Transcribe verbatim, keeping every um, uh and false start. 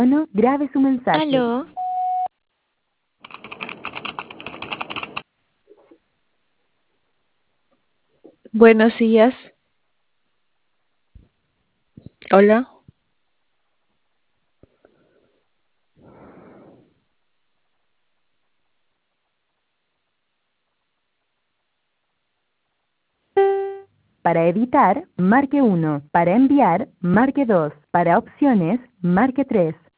tono, grabe su mensaje. Aló. Buenos días. Hola. Para editar, marque uno. Para enviar, marque dos. Para opciones, marque tres.